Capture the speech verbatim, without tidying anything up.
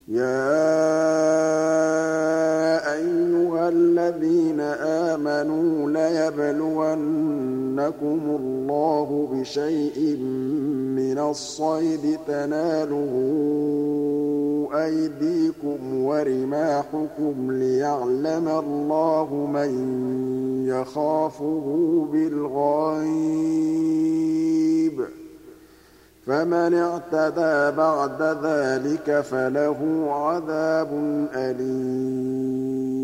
يَا أَيُّهَا الَّذِينَ آمَنُوا لَيَبْلُوَنَّكُمُ اللَّهُ بِشَيْءٍ مِّنَ الصَّيْدِ تَنَالُهُ أَيْدِيكُمْ وَرِمَاحُكُمْ لِيَعْلَمَ اللَّهُ مَن يَخَافُهُ بِالْغَيْبِ ۚ فَمَنِ اعْتَدَىٰ بَعْدَ ذَٰلِكَ فَلَهُ عَذَابٌ أَلِيمٌ